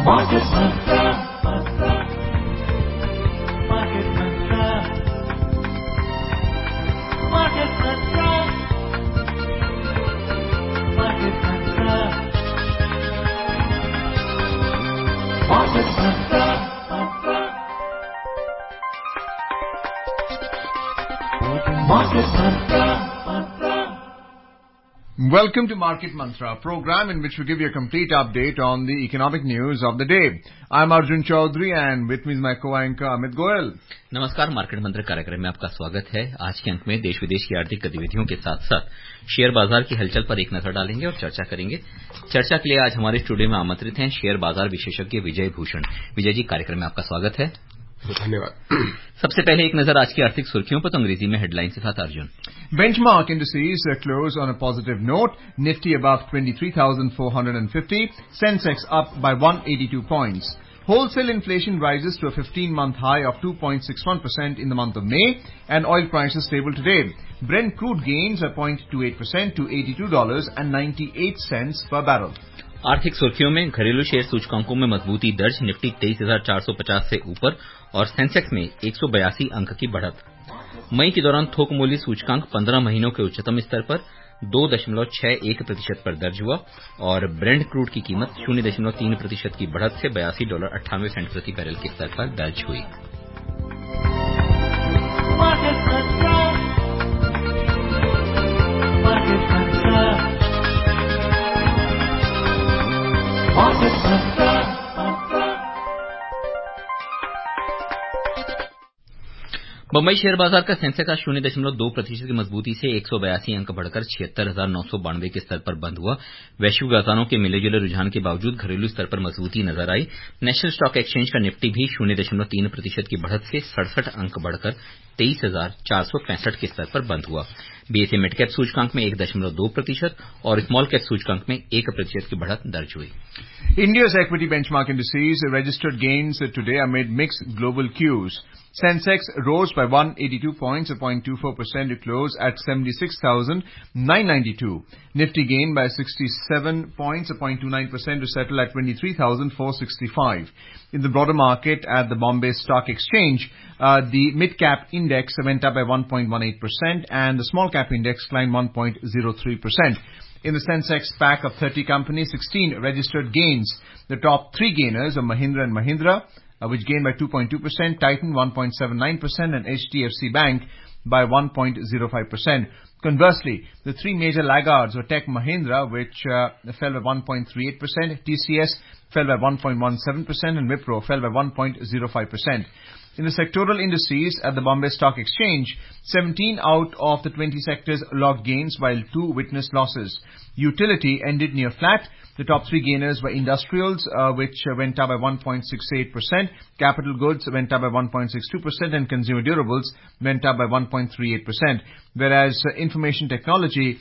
Market Mantra. Market Mantra. Market Mantra. Market Mantra. Market Mantra. Market Mantra. Welcome to Market Mantra, a program in which we give you a complete update on the economic news of the day. I'm Arjun Chaudhary and with me is my co-anchor Amit Goel. नमस्कार, market मंत्र कार्यक्रम में आपका स्वागत है। आज के अंक में देश विदेश की आर्थिक गतिविधियों के साथ साथ शेयर बाजार की हलचल पर एक नजर डालेंगे और चर्चा करेंगे। चर्चा के लिए आज हमारे स्टूडियो में आमंत्रित हैं शेयर बाजार विशेषज्ञ विजय भूषण। विजय जी, कार्यक्रम में आपका स्वागत है। धन्यवाद। सबसे पहले एक नजर आज की आर्थिक सुर्खियों पर, तो अंग्रेजी में हेडलाइन के साथ Arjun. Benchmark indices close on a positive note. Nifty above 23,450. Sensex up by 182 points. Wholesale inflation rises to a 15-month high of 2.61% in the month of May, and oil prices stable today. Brent crude gains 0.28% to $82.98 per barrel. आर्थिक सुर्खियों में घरेलू share सूचकांकों में मजबूती दर्ज। Nifty 23,450 से ऊपर और सेंसेक्स में 182 अंक की बढ़त। मई के दौरान थोक मूल्य सूचकांक 15 महीनों के उच्चतम स्तर पर 2.61% पर दर्ज हुआ और ब्रेंट क्रूड की कीमत 0.3% की बढ़त से $82.98 प्रति बैरल के स्तर पर दर्ज हुई। बंबई शेयर बाजार का सेंसेक्स आज 0.2% की मजबूती से 182 अंक बढ़कर 76,992 के स्तर पर बंद हुआ। वैश्विक बाजारों के मिले जुले रुझान के बावजूद घरेलू स्तर पर मजबूती नजर आई। नेशनल स्टॉक एक्सचेंज का निफ्टी भी 0.3% की बढ़त से 67 अंक बढ़कर 23,465 के स्तर पर बंद हुआ। बीएसई मिड कैप सूचकांक में 1.2% और स्मॉल कैप सूचकांक में 1% की बढ़त दर्ज हुई। India's equity benchmark indices registered gains today amid mixed global cues. Sensex rose by 182 points, 0.24% to close at 76,992. Nifty gained by 67 points, 0.29% to settle at 23,465. In the broader market at the Bombay Stock Exchange, the mid-cap index went up by 1.18% and the small-cap index climbed 1.03%. In the Sensex pack of 30 companies, 16 registered gains. The top three gainers are Mahindra & Mahindra, which gained by 2.2%, Titan 1.79%, and HDFC Bank by 1.05%. Conversely, the three major laggards were Tech Mahindra, which fell by 1.38%, TCS fell by 1.17%, and Wipro fell by 1.05%. In the sectoral indices at the Bombay Stock Exchange, 17 out of the 20 sectors logged gains while 2 witnessed losses. Utility ended near flat. The top three gainers were industrials, which went up by 1.68%, capital goods went up by 1.62%, and consumer durables went up by 1.38%. Whereas information technology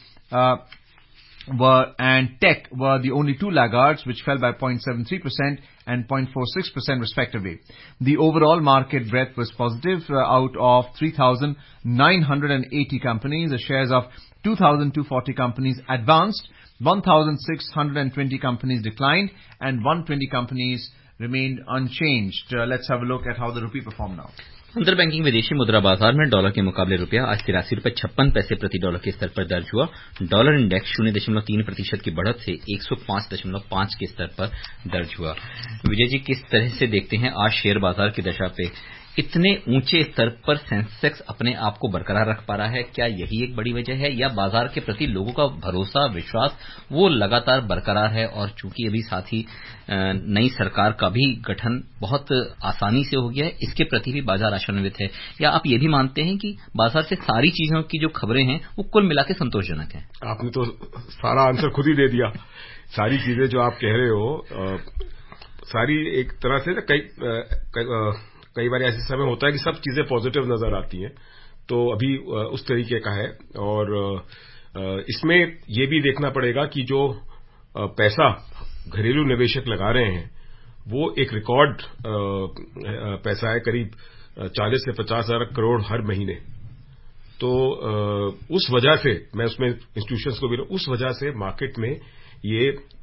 and tech were the only two laggards, which fell by 0.73% and 0.46% respectively. The overall market breadth was positive. Out of 3,980 companies, the shares of 2,240 companies advanced, 1,620 companies declined, and 120 companies remained unchanged. Let's have a look at how the rupee performed now. अंतर banking विदेशी मुद्रा बाजार में dollar के मुकाबले रुपया आज 83.56 प्रति डॉलर के स्तर पर दर्ज हुआ। डॉलर इंडेक्स 0.3% की बढ़त से 105.5 के स्तर पर दर्ज हुआ। विजय जी, किस तरह से देखते हैं आज शेयर बाजार की दशा पे? इतने ऊंचे स्तर पर सेंसेक्स अपने आप को बरकरार रख पा रहा है, क्या यही एक बड़ी वजह है या बाजार के प्रति लोगों का भरोसा, विश्वास वो लगातार बरकरार है? और चूंकि अभी साथ ही नई सरकार का भी गठन बहुत आसानी से हो गया है, इसके प्रति भी बाजार आशान्वित है, या आप ये भी मानते हैं कि बाजार से सारी चीजों की जो खबरें हैं वो कुल मिला के संतोषजनक है? आपने तो सारा आंसर खुद ही दे दिया। सारी चीजें जो आप कह रहे हो सारी एक तरह से कई बार ऐसे समय होता है कि सब चीजें पॉजिटिव नजर आती हैं, तो अभी उस तरीके का है। और इसमें ये भी देखना पड़ेगा कि जो पैसा घरेलू निवेशक लगा रहे हैं वो एक रिकॉर्ड पैसा है, करीब 40 से 50 हजार करोड़ हर महीने। तो उस वजह से मैं उसमें इंस्टीट्यूशंस को भी उस वजह से मार्केट में ये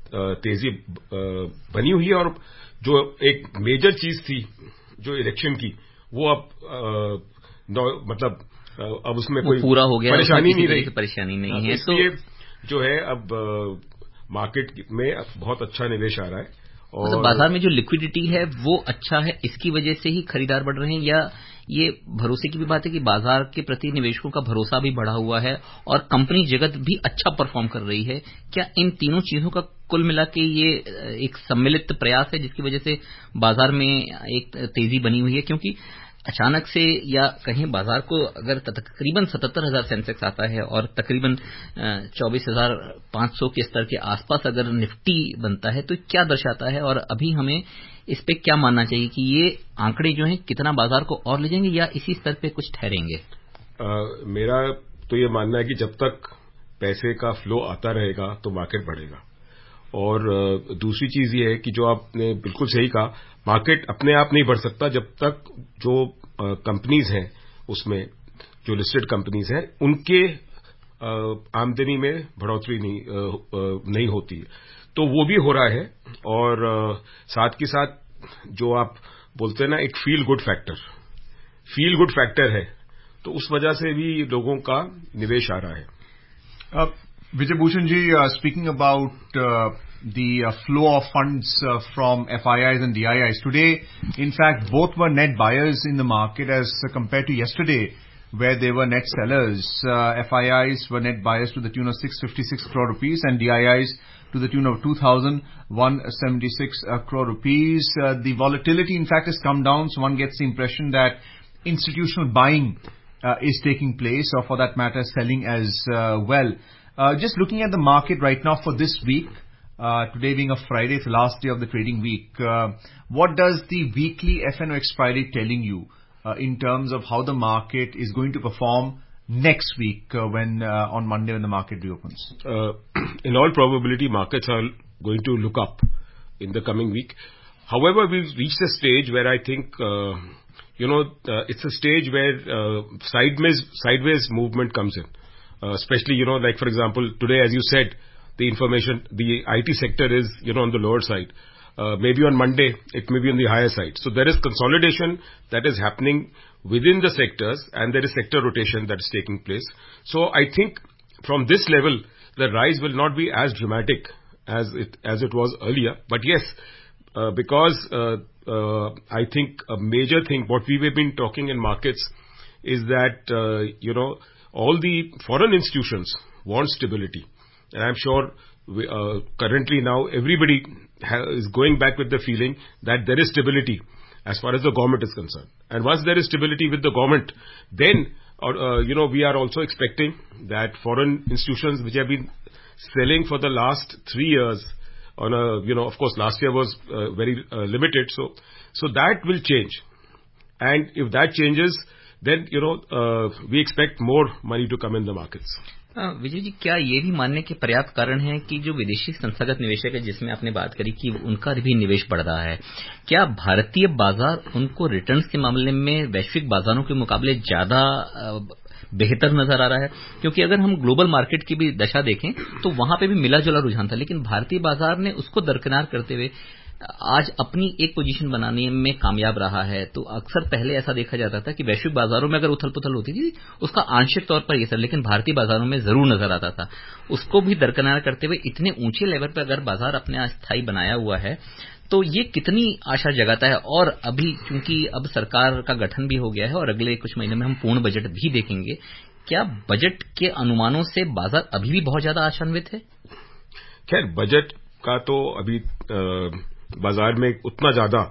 तेजी बनी हुई है और जो एक मेजर चीज थी जो इलेक्शन की वो अब मतलब अब उसमें कोई पूरा हो गया, परेशानी नहीं रही, परेशानी नहीं है। इसलिए जो है अब मार्केट में बहुत अच्छा निवेश आ रहा है और मतलब बाजार में जो लिक्विडिटी है वो अच्छा है, इसकी वजह से ही खरीदार बढ़ रहे हैं, या ये भरोसे की भी बात है कि बाजार के प्रति निवेशकों का भरोसा भी बढ़ा हुआ है और कंपनी जगत भी अच्छा परफॉर्म कर रही है? क्या इन तीनों चीजों का कुल मिला के ये एक सम्मिलित प्रयास है जिसकी वजह से बाजार में एक तेजी बनी हुई है? क्योंकि अचानक से या कहीं बाजार को अगर तकरीबन 77,000 सेंसेक्स आता है और तकरीबन 24,500 के स्तर के आसपास अगर निफ्टी बनता है तो क्या दर्शाता है, और अभी हमें इस पे क्या मानना चाहिए कि ये आंकड़े जो हैं कितना बाजार को और ले जाएंगे या इसी स्तर पे कुछ ठहरेंगे? मेरा तो ये मानना है कि जब तक पैसे का फ्लो आता रहेगा तो मार्केट बढ़ेगा। और दूसरी चीज ये है कि जो आपने बिल्कुल सही कहा, मार्केट अपने आप नहीं बढ़ सकता जब तक जो कंपनीज हैं उसमें जो लिस्टेड कंपनीज हैं उनके आमदनी में बढ़ोतरी नहीं होती है, तो वो भी हो रहा है। और साथ के साथ जो आप बोलते हैं ना एक फील गुड फैक्टर है, तो उस वजह से भी लोगों का निवेश आ रहा है। Vijay Bhushan ji, speaking about the flow of funds from FIIs and DIIs. Today, in fact, both were net buyers in the market as compared to yesterday, where they were net sellers. FIIs were net buyers to the tune of 656 crore rupees and DIIs to the tune of 2,176 crore rupees. The volatility, in fact, has come down, so one gets the impression that institutional buying is taking place, or for that matter, selling as well. Just looking at the market right now for this week, today being a Friday, it's the last day of the trading week, what does the weekly FNO expiry telling you in terms of how the market is going to perform next week when on Monday when the market reopens? In all probability, markets are going to look up in the coming week. However, we've reached a stage where I think, it's a stage where sideways movement comes in. Especially, like for example, today, as you said, the IT sector is, on the lower side. Maybe on Monday, it may be on the higher side. So there is consolidation that is happening within the sectors, and there is sector rotation that is taking place. So I think from this level, the rise will not be as dramatic as it was earlier. But yes, because I think a major thing, what we have been talking in markets is that, all the foreign institutions want stability. And I'm sure currently now everybody is going back with the feeling that there is stability as far as the government is concerned. And once there is stability with the government, then, we are also expecting that foreign institutions which have been selling for the last 3 years on of course last year was very limited. So that will change. And if that changes, then, we expect more money to come in the markets. Vijay ji, क्या ये भी मानने के पर्याप्त कारण है कि जो विदेशी संस्थागत निवेशक है जिसमें आपने बात करी कि उनका भी निवेश बढ़ रहा है, क्या भारतीय बाजार उनको रिटर्न्स के मामले में वैश्विक बाजारों के मुकाबले ज्यादा बेहतर नजर आ रहा है? क्योंकि अगर हम ग्लोबल मार्केट की भी दशा देखें तो वहां पे भी मिला जुला रुझान था, लेकिन भारतीय बाजार ने उसको दरकिनार करते हुए आज अपनी एक पोजीशन बनाने में कामयाब रहा है। तो अक्सर पहले ऐसा देखा जाता था कि वैश्विक बाजारों में अगर उथल पुथल होती थी उसका आंशिक तौर पर ये सर, लेकिन भारतीय बाजारों में जरूर नजर आता था। उसको भी दरकिनार करते हुए इतने ऊंचे लेवल पर अगर बाजार अपने अस्थायी बनाया हुआ है तो ये कितनी आशा जगाता है? और अभी क्योंकि अब सरकार का गठन भी हो गया है और अगले कुछ महीने में हम पूर्ण बजट भी देखेंगे, क्या बजट के अनुमानों से बाजार अभी भी बहुत ज्यादा आशान्वित है? खैर, बजट का तो अभी बाजार में उतना ज्यादा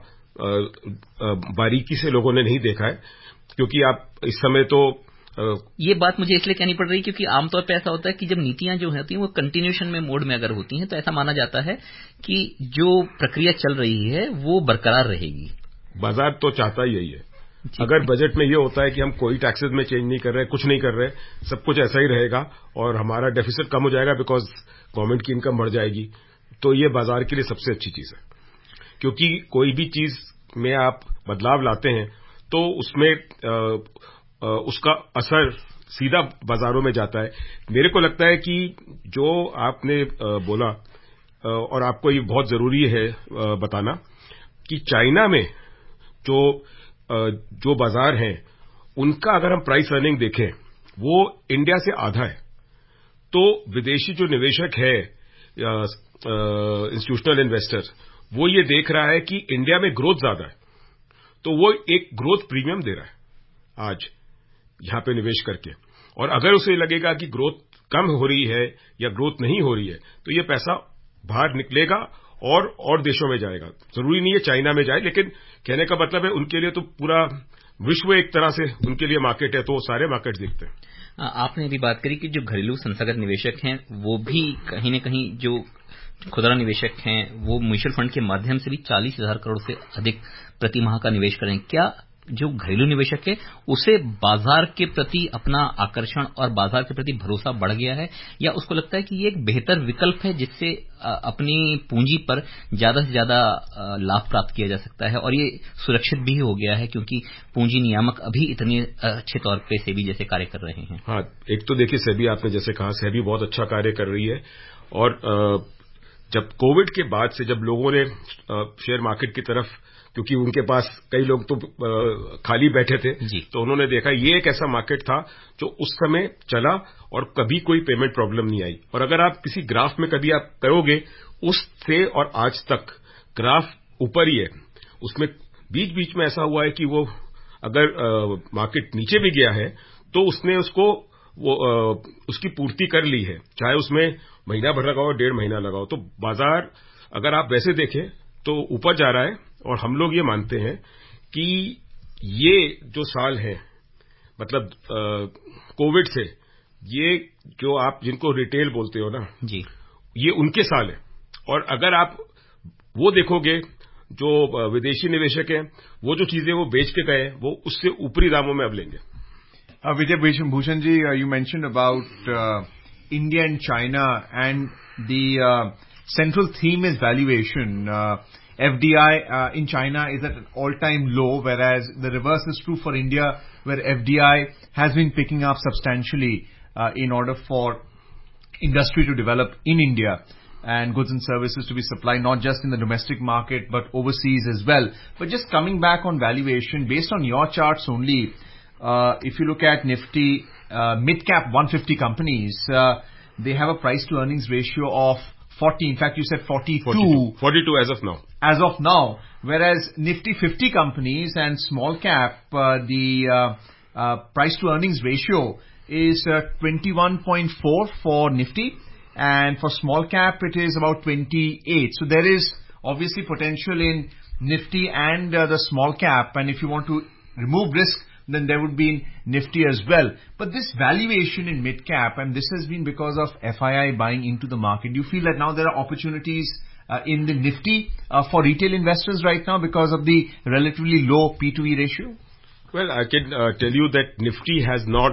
बारीकी से लोगों ने नहीं देखा है, क्योंकि आप इस समय तो ये बात मुझे इसलिए कहनी पड़ रही है क्योंकि आमतौर पे ऐसा होता है कि जब नीतियां जो होती हैं वो कंटिन्यूएशन में मोड में अगर होती हैं तो ऐसा माना जाता है कि जो प्रक्रिया चल रही है वो बरकरार रहेगी। बाजार तो चाहता ही यही है। अगर बजट में ये होता है कि हम कोई टैक्सेस में चेंज नहीं कर रहे, कुछ नहीं कर रहे, सब कुछ ऐसा ही रहेगा और हमारा डेफिसिट कम हो जाएगा बिकॉज गवर्नमेंट की इनकम बढ़ जाएगी, तो ये बाजार के लिए सबसे अच्छी चीज है। क्योंकि कोई भी चीज में आप बदलाव लाते हैं तो उसमें उसका असर सीधा बाजारों में जाता है। मेरे को लगता है कि जो आपने बोला और आपको ये बहुत जरूरी है बताना कि चाइना में जो बाजार हैं उनका अगर हम प्राइस अर्निंग देखें वो इंडिया से आधा है। तो विदेशी जो निवेशक है इंस्टीट्यूशनल इन्वेस्टर वो ये देख रहा है कि इंडिया में ग्रोथ ज्यादा है, तो वो एक ग्रोथ प्रीमियम दे रहा है आज यहां पे निवेश करके। और अगर उसे लगेगा कि ग्रोथ कम हो रही है या ग्रोथ नहीं हो रही है तो ये पैसा बाहर निकलेगा और देशों में जाएगा। जरूरी नहीं है चाइना में जाए, लेकिन कहने का मतलब है उनके लिए तो पूरा विश्व एक तरह से उनके लिए मार्केट है, तो वो सारे मार्केट देखते हैं। आपने अभी बात करी कि जो घरेलू संस्थागत निवेशक हैं वो भी कहीं न कहीं जो खुदरा निवेशक हैं वो म्यूचुअल फंड के माध्यम से भी 40,000 करोड़ से अधिक प्रति माह का निवेश करें। क्या जो घरेलू निवेशक है उसे बाजार के प्रति अपना आकर्षण और बाजार के प्रति भरोसा बढ़ गया है, या उसको लगता है कि ये एक बेहतर विकल्प है जिससे अपनी पूंजी पर ज्यादा से ज्यादा लाभ प्राप्त किया जा सकता है और ये सुरक्षित भी हो गया है क्योंकि पूंजी नियामक अभी इतने अच्छे तौर पे सेबी जैसे कार्य कर रहे हैं? हाँ, एक तो देखिए सेबी, आपने जैसे कहा सेबी बहुत अच्छा कार्य कर रही है। और जब कोविड के बाद से जब लोगों ने शेयर मार्केट की तरफ, क्योंकि उनके पास कई लोग तो खाली बैठे थे, तो उन्होंने देखा ये एक ऐसा मार्केट था जो उस समय चला और कभी कोई पेमेंट प्रॉब्लम नहीं आई। और अगर आप किसी ग्राफ में कभी आप करोगे उससे और आज तक ग्राफ ऊपर ही है। उसमें बीच बीच में ऐसा हुआ है कि वो अगर मार्केट नीचे भी गया है तो उसने उसकी पूर्ति कर ली है, चाहे उसमें महीना भर लगाओ 1.5 महीना लगाओ। तो बाजार अगर आप वैसे देखें तो ऊपर जा रहा है। और हम लोग ये मानते हैं कि ये जो साल है, मतलब कोविड से, ये जो आप जिनको रिटेल बोलते हो ना जी, ये उनके साल है। और अगर आप वो देखोगे जो विदेशी निवेशक हैं वो जो चीजें वो बेच के गए वो उससे ऊपरी दामों में अब लेंगे। Vijay Bhushan ji, you mentioned about India and China, and the central theme is valuation. FDI in China is at an all-time low, whereas the reverse is true for India, where FDI has been picking up substantially in order for industry to develop in India and goods and services to be supplied not just in the domestic market but overseas as well. But just coming back on valuation, based on your charts only, if you look at Nifty mid-cap 150 companies, they have a price-to-earnings ratio of 40. In fact, you said 42. 42 as of now. As of now. Whereas Nifty 50 companies and small cap, the price-to-earnings ratio is 21.4 for Nifty, and for small cap it is about 28. So there is obviously potential in Nifty and the small cap, and if you want to remove risk, then there would be in Nifty as well. But this valuation in mid-cap, and this has been because of FII buying into the market, do you feel that now there are opportunities in the Nifty for retail investors right now because of the relatively low P/E ratio? Well, I can tell you that Nifty has not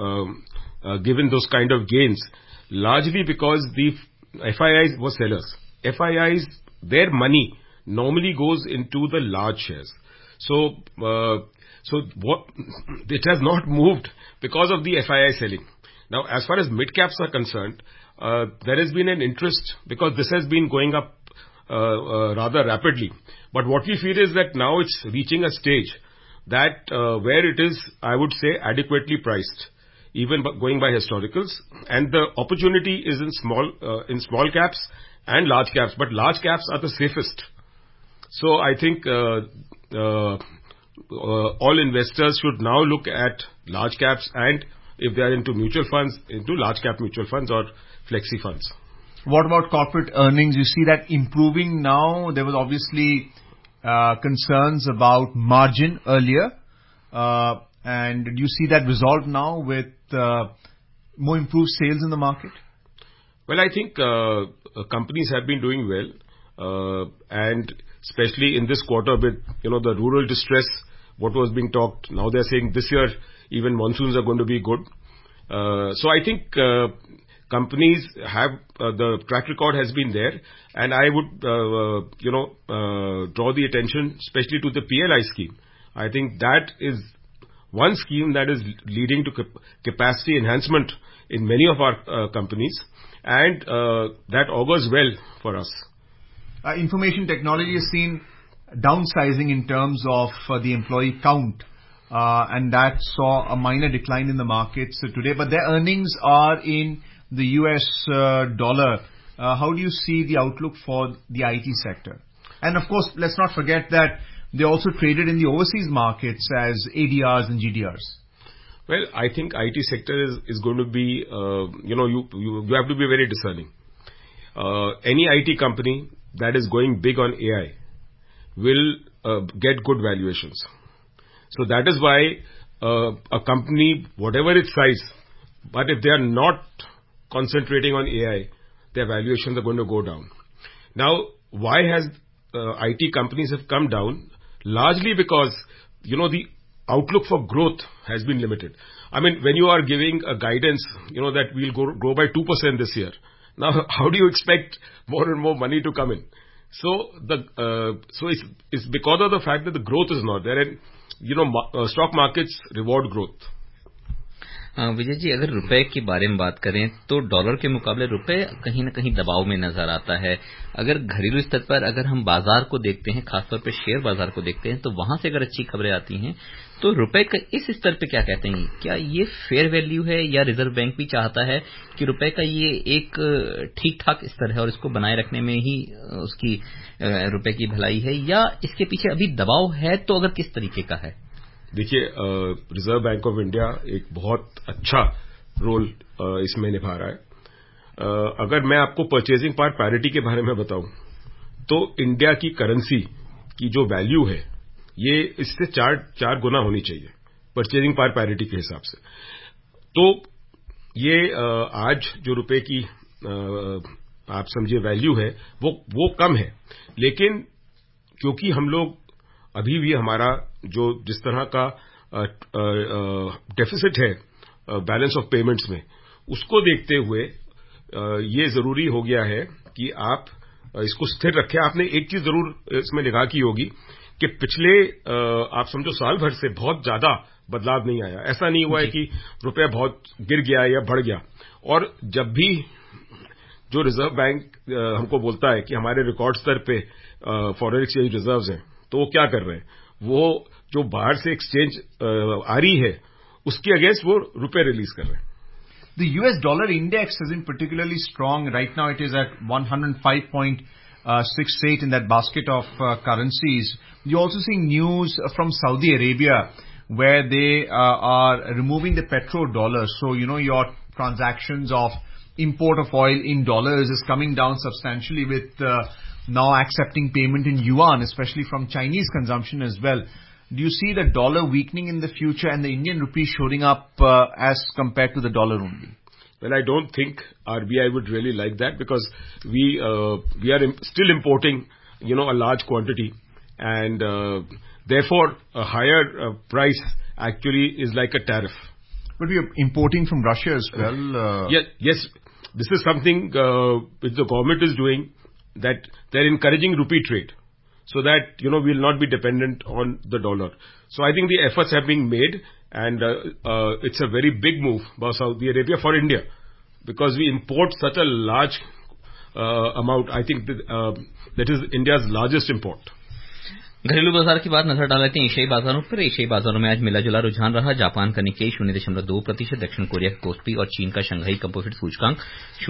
given those kind of gains, largely because the FIIs were sellers. FIIs, their money normally goes into the large shares. So it has not moved because of the FII selling. Now, as far as mid-caps are concerned, there has been an interest because this has been going up rather rapidly. But what we feel is that now it's reaching a stage that where it is, I would say, adequately priced, even going by historicals. And the opportunity is in small caps and large caps, but large caps are the safest. So I think all investors should now look at large caps, and if they are into mutual funds, into large cap mutual funds or flexi funds. What about corporate earnings? You see that improving now? There was obviously concerns about margin earlier, and do you see that resolved now with more improved sales in the market? Well, I think companies have been doing well, and especially in this quarter with the rural distress, what was being talked. Now they're saying this year even monsoons are going to be good. So I think companies have the track record has been there, and I would draw the attention especially to the PLI scheme. I think that is one scheme that is leading to capacity enhancement in many of our companies, and that augurs well for us. Information technology has seen downsizing in terms of the employee count, and that saw a minor decline in the markets today, but their earnings are in the US dollar. How do you see the outlook for the IT sector? And of course, let's not forget that they also traded in the overseas markets as ADRs and GDRs. Well, I think IT sector is going to be, you have to be very discerning. Any IT company that is going big on AI will get good valuations. So that is why a company, whatever its size, but if they are not concentrating on AI, their valuations are going to go down. Now, why has IT companies have come down? Largely because, the outlook for growth has been limited. I mean, when you are giving a guidance, that we'll grow by 2% this year. Now, how do you expect more and more money to come in? So it's because of the fact that the growth is not there, and stock markets reward growth. Vijay ji, अगर रुपए के बारे में बात करें तो dollar के मुकाबले रुपए कहीं न कहीं दबाव में नजर आता है. अगर घरेलू स्तर पर अगर हम बाजार को देखते हैं, खासतौर पर शेयर बाजार को देखते हैं, तो वहां से अगर अच्छी खबरें आती हैं तो रुपए का इस स्तर पे क्या कहते हैं? क्या ये फेयर वैल्यू है, या रिजर्व बैंक भी चाहता है कि रुपए का ये एक ठीक ठाक स्तर है और इसको बनाए रखने में ही उसकी रुपए की भलाई है, या इसके पीछे अभी दबाव है, तो अगर किस तरीके का है? देखिए, रिजर्व बैंक ऑफ इंडिया एक बहुत अच्छा रोल इसमें निभा रहा है. अगर मैं आपको परचेजिंग पावर पैरिटी के बारे में बताऊं, तो इंडिया की करेंसी की जो वैल्यू है, ये इससे चार गुना होनी चाहिए परचेजिंग पावर पैरिटी के हिसाब से. तो ये आज जो रुपए की आप समझिए वैल्यू है, वो कम है, लेकिन क्योंकि हम लोग अभी भी हमारा जिस तरह का डेफिसिट है बैलेंस ऑफ पेमेंट्स में, उसको देखते हुए ये जरूरी हो गया है कि आप इसको स्थिर रखें. आपने एक चीज जरूर इसमें निगाह की होगी कि पिछले आप समझो साल भर से बहुत ज्यादा बदलाव नहीं आया. ऐसा नहीं हुआ है कि रुपया बहुत गिर गया या बढ़ गया. और जब भी जो रिजर्व बैंक हमको बोलता है कि हमारे रिकॉर्ड स्तर पे फॉरेन एक्सचेंज रिजर्व्स हैं, तो वो क्या कर रहे हैं? वो जो बाहर से एक्सचेंज आ रही है, उसके अगेंस्ट वो रुपए रिलीज कर रहे हैं. The US dollar index has been particularly strong. Right now it is at 105.68 in that basket of currencies. You're also seeing news from Saudi Arabia where they are removing the petrodollar. So, your transactions of import of oil in dollars is coming down substantially, with now accepting payment in yuan, especially from Chinese consumption as well. Do you see the dollar weakening in the future and the Indian rupee showing up as compared to the dollar only? Well, I don't think RBI would really like that, because we are still importing, a large quantity, and therefore a higher price actually is like a tariff. But we are importing from Russia as well. Yes, this is something which the government is doing, that they're encouraging rupee trade, so that, we'll not be dependent on the dollar. So I think the efforts have been made, and it's a very big move by Saudi Arabia for India, because we import such a large amount. I think that is India's largest import. घरेलू बाजार की बात नजर डालते हैं एशियाई बाजारों पर. एशियाई बाजारों में आज मिला जुला रुझान रहा. जापान का निक्केई 0.2%, दक्षिण कोरिया का कोस्पी और चीन का शंघाई कंपोजिट सूचकांक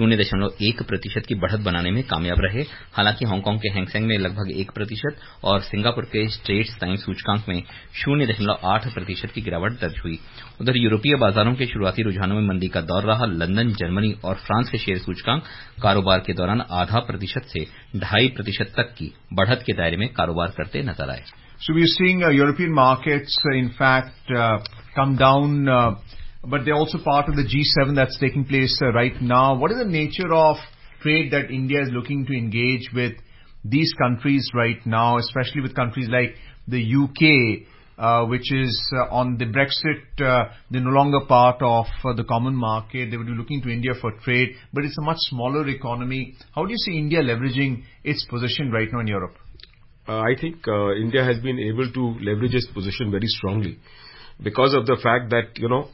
0.1% की बढ़त बनाने में कामयाब रहे. हालांकि हांगकांग के हैंगसेंग में लगभग 1% और सिंगापुर के स्ट्रेट्स टाइम्स सूचकांक में 0.8% की गिरावट दर्ज हुई. उधर यूरोपीय बाजारों के शुरुआती रुझानों में मंदी का दौर रहा. लंदन, जर्मनी और फ्रांस के शेयर सूचकांक कारोबार के दौरान 0.5% से 2.5% तक की बढ़त के दायरे में कारोबार करते नजर आए. So we are seeing European markets, in fact, come down, but they're also part of the G7 that's taking place right now. What is the nature of trade that India is looking to engage with these countries right now, especially with countries like the UK, which is on the Brexit, they're no longer part of the common market. They would be looking to India for trade, but it's a much smaller economy. How do you see India leveraging its position right now in Europe? I think India has been able to leverage its position very strongly, because of the fact that,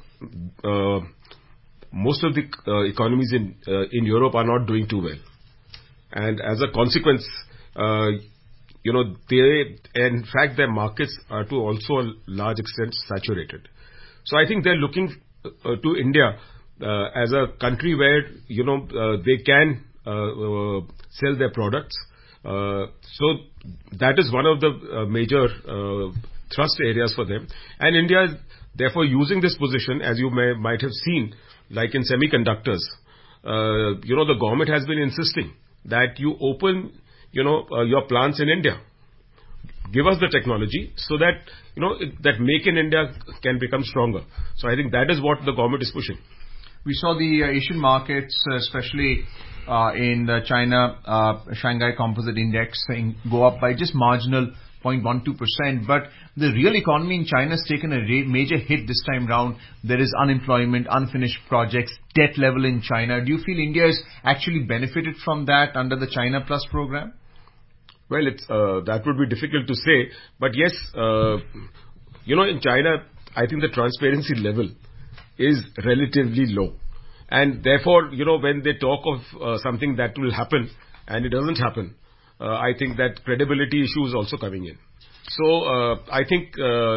most of the economies in Europe are not doing too well. And as a consequence, in fact, their markets are to also a large extent saturated. So I think they're looking to India as a country where, they can sell their products. So that is one of the major thrust areas for them. And India is therefore using this position, as you might have seen, like in semiconductors. The government has been insisting that you open, your plants in India. Give us the technology so that, that Make in India can become stronger. So I think that is what the government is pushing. We saw the Asian markets, especially in the China Shanghai Composite Index, go up by just marginal 0.12%. But the real economy in China has taken a major hit this time round. There is unemployment, unfinished projects, debt level in China. Do you feel India has actually benefited from that under the China Plus program? Well, that would be difficult to say. But yes, in China, I think the transparency level is relatively low. And therefore, when they talk of something that will happen and it doesn't happen, I think that credibility issue is also coming in. So, I think,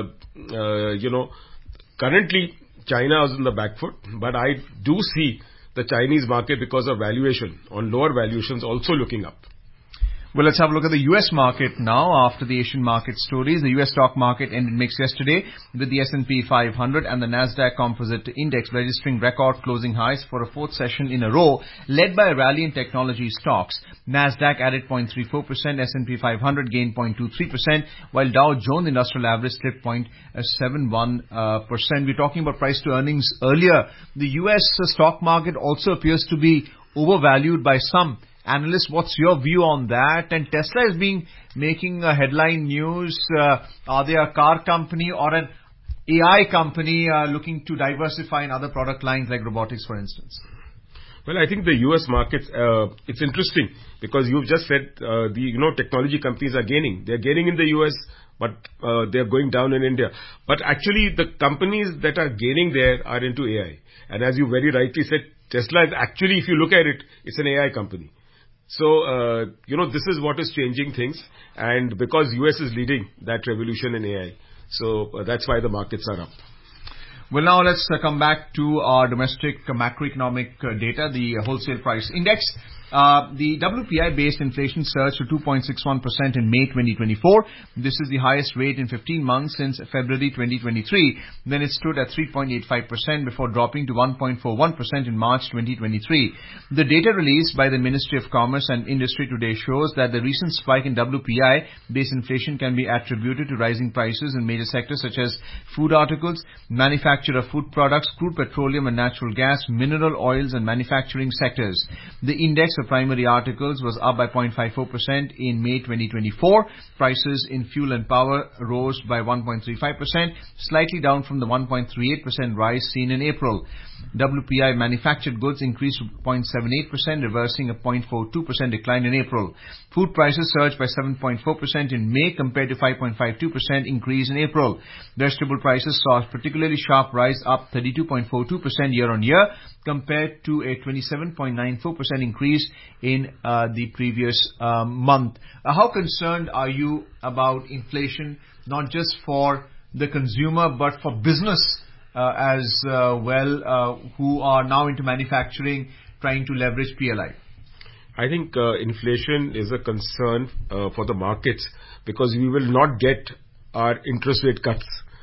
currently China is on the back foot, but I do see the Chinese market, because of valuation, on lower valuations, also looking up. Well, let's have a look at the U.S. market now after the Asian market stories. The U.S. stock market ended mixed yesterday with the S&P 500 and the Nasdaq Composite Index registering record closing highs for a fourth session in a row, led by a rally in technology stocks. Nasdaq added 0.34%, S&P 500 gained 0.23%, while Dow Jones Industrial Average slipped 0.71%. We're talking about price to earnings earlier. The U.S. stock market also appears to be overvalued by some analysts. What's your view on that? And Tesla is making headline news. Are they a car company or an AI company looking to diversify in other product lines like robotics, for instance? Well, I think the U.S. markets, it's interesting because you've just said technology companies are gaining. They're gaining in the U.S., but they're going down in India. But actually, the companies that are gaining there are into AI. And as you very rightly said, Tesla is actually, if you look at it, it's an AI company. So, this is what is changing things, and because US is leading that revolution in AI. So, that's why the markets are up. Well, now let's come back to our domestic macroeconomic data, the wholesale price index. The WPI-based inflation surged to 2.61% in May 2024. This is the highest rate in 15 months since February 2023. Then it stood at 3.85% before dropping to 1.41% in March 2023. The data released by the Ministry of Commerce and Industry today shows that the recent spike in WPI-based inflation can be attributed to rising prices in major sectors such as food articles, manufacture of food products, crude petroleum and natural gas, mineral oils and manufacturing sectors. The index for primary articles was up by 0.54% in May 2024. Prices in fuel and power rose by 1.35%, slightly down from the 1.38% rise seen in April. WPI manufactured goods increased 0.78%, reversing a 0.42% decline in April. Food prices surged by 7.4% in May compared to 5.52% increase in April. Vegetable prices saw a particularly sharp rise, up 32.42% year-on-year compared to a 27.94% increase in the previous month. How concerned are you about inflation, not just for the consumer but for business as well, who are now into manufacturing, trying to leverage PLI? I think inflation is a concern for the markets because we will not get our interest rate cuts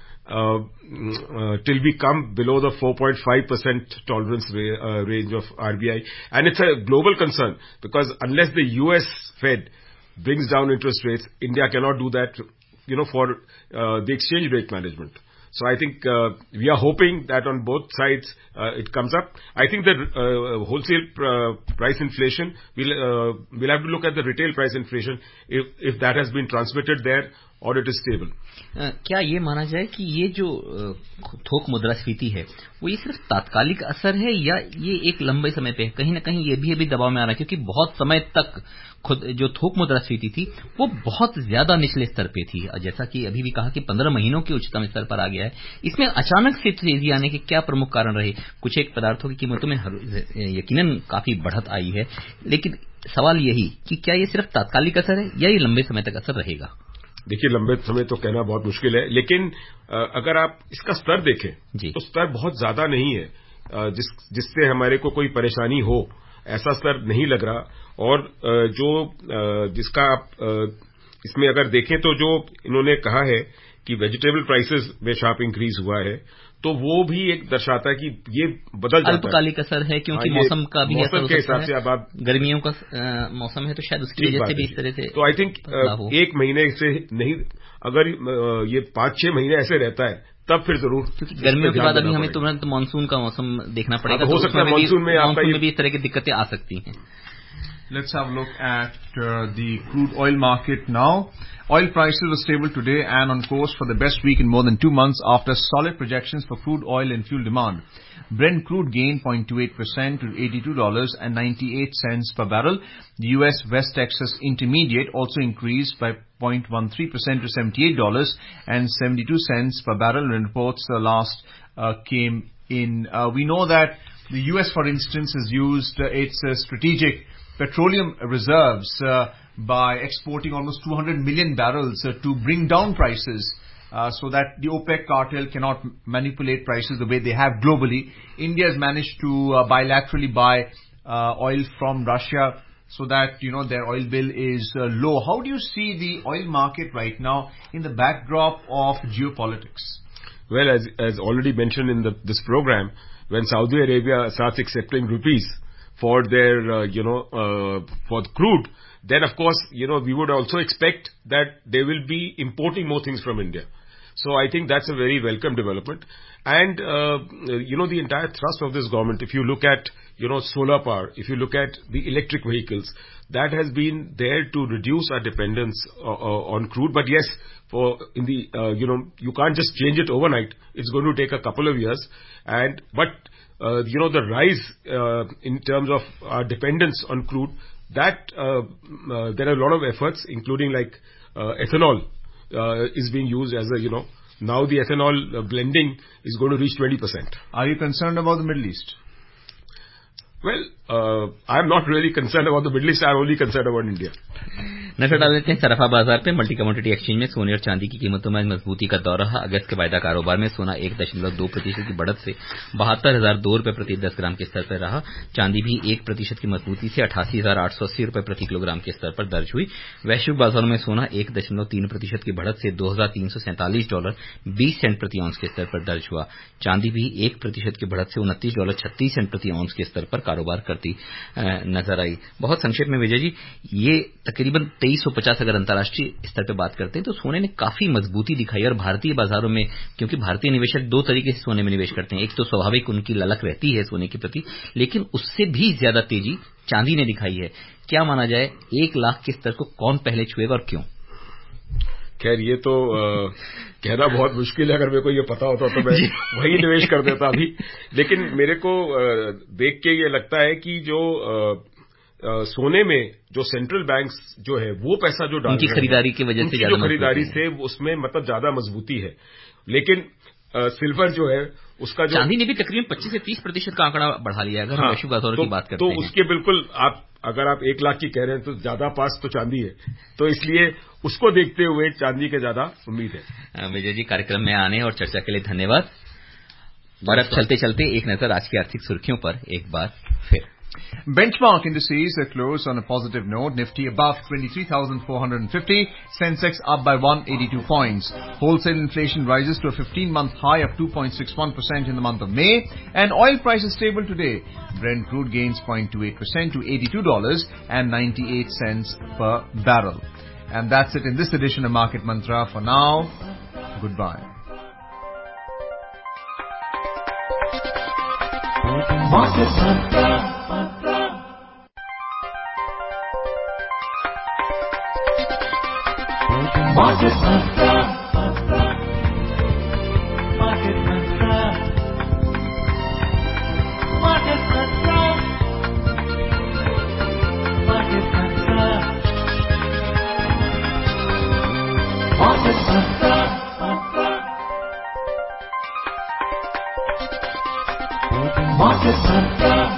till we come below the 4.5% tolerance range of RBI. And it's a global concern because unless the US Fed brings down interest rates, India cannot do that, for the exchange rate management. So I think we are hoping that on both sides it comes up. I think that wholesale price inflation, we'll have to look at the retail price inflation, if that has been transmitted there or it is stable. क्या ये माना जाए कि ये जो थोक मुद्रास्फीति है वो ये सिर्फ तात्कालिक असर है या ये एक लंबे समय पे कहीं ना कहीं ये भी अभी दबाव में आ रहा है, क्योंकि बहुत समय तक खुद जो थोक मुद्रास्फीति थी वो बहुत ज्यादा निचले स्तर पे थी, जैसा कि अभी भी कहा कि 15 महीनों के उच्चतम स्तर पर आ गया है। इसमें अचानक से तेजी आने के क्या प्रमुख कारण रहे? कुछ एक पदार्थों की कीमतों में यकीनन काफी बढ़त आई है, लेकिन सवाल यही कि क्या ये सिर्फ तात्कालिक असर है या ये लंबे समय तक असर रहेगा? देखिए, लंबे समय तो कहना बहुत मुश्किल है, लेकिन अगर आप इसका स्तर देखें तो स्तर बहुत ज्यादा नहीं है जिससे हमारे को कोई परेशानी हो, ऐसा स्तर नहीं लग रहा। और जो जिसका आप इसमें अगर देखें तो जो इन्होंने कहा है कि वेजिटेबल प्राइसेस में शार्प इंक्रीज हुआ है, तो वो भी एक दर्शाता है कि ये बदल जाता है, अल्पकालिक असर है, क्योंकि मौसम का भी असर हो के हिसाब सकता से। है, अब आप गर्मियों का मौसम है तो शायद उसकी वजह से भी इस तरह से। तो आई थिंक एक महीने से नहीं, अगर ये 5-6 महीने ऐसे रहता है तब फिर जरूर, क्योंकि गर्मियों के बाद अभी हमें तुरंत मानसून का मौसम देखना पड़ेगा, हो सकता है मानसून में भी इस तरह की दिक्कतें आ सकती हैं। Let's have a look at the crude oil market now. Oil prices were stable today and on course for the best week in more than 2 months after solid projections for crude oil and fuel demand. Brent crude gained 0.28% to $82.98 per barrel. The U.S. West Texas Intermediate also increased by 0.13% to $78.72 per barrel when reports last came in. We know that the U.S., for instance, has used its strategic petroleum reserves by exporting almost 200 million barrels to bring down prices so that the OPEC cartel cannot manipulate prices the way they have globally. India has managed to bilaterally buy oil from Russia so that, their oil bill is low. How do you see the oil market right now in the backdrop of geopolitics? Well, as already mentioned in this program, when Saudi Arabia starts accepting rupees for their, for the crude, then of course, we would also expect that they will be importing more things from India. So I think that's a very welcome development. And, the entire thrust of this government, if you look at, solar power, if you look at the electric vehicles, that has been there to reduce our dependence on crude. But yes, you can't just change it overnight. It's going to take a couple of years. The rise in terms of our dependence on crude, that there are a lot of efforts, including like ethanol is being used as now the ethanol blending is going to reach 20%. Are you concerned about the Middle East? Well, I'm not really concerned about the Middle East. I'm only concerned about India. नजर डाल लेते हैं सराफा बाजार पे। Multi commodity exchange में सोने और चांदी की कीमतों में मजबूती का दौर रहा। अगस्त के वायदा कारोबार में सोना 1.2% की बढ़त से 72,002 रुपए प्रति 10 ग्राम के स्तर पर रहा। चांदी भी 1% की मजबूती से 88,880 रुपए प्रति किलोग्राम के स्तर पर दर्ज हुई। वैश्विक बाजारों में सोना 1.3% की बढ़त से $2,347.20 प्रति आउंस के स्तर पर दर्ज हुआ। चांदी भी 1% की बढ़त से $29.36 प्रति आउंस के स्तर पर कारोबार करती नजर आई। बहुत संक्षेप में विजय जी, ये तकरीबन 2350 अगर अंतर्राष्ट्रीय स्तर पे बात करते हैं तो सोने ने काफी मजबूती दिखाई। और भारतीय बाजारों में, क्योंकि भारतीय निवेशक दो तरीके से सोने में निवेश करते हैं, एक तो स्वाभाविक उनकी ललक रहती है सोने के प्रति, लेकिन उससे भी ज्यादा तेजी चांदी ने दिखाई है। क्या माना जाए, 1 लाख के स्तर को कौन पहले छुएगा और क्यों? खैर, ये तो कहना बहुत मुश्किल है। अगर मेरे को ये पता होता तो मैं वही निवेश कर देता अभी। लेकिन मेरे को देख के ये लगता है कि जो सोने में जो सेंट्रल बैंक्स जो है वो पैसा जो डाल उनकी खरीदारी की वजह से ज्यादा खरीदारी से उसमें मतलब ज्यादा मजबूती है। लेकिन सिल्वर जो है उसका जो चांदी ने भी तकरीबन 25 से 30% का आंकड़ा बढ़ा लिया है। अगर हम वैश्विक बाजारों की बात करते हैं तो उसके बिल्कुल अगर आप 1 लाख की कह रहे हैं तो ज्यादा पास तो चांदी है, तो इसलिए उसको देखते हुए चांदी के ज्यादा उम्मीद है। विजय जी, कार्यक्रम में आने और चर्चा के लिए धन्यवाद। और अब चलते चलते एक नजर आज की आर्थिक सुर्खियों पर एक बार फिर। Benchmark indices are closed on a positive note. Nifty above 23,450. Sensex up by 182 points. Wholesale inflation rises to a 15-month high of 2.61% in the month of May. And oil prices stable today. Brent crude gains 0.28% to $82.98 per barrel. And that's it in this edition of Market Mantra. For now, goodbye. Market Mantra. Market Bhatta.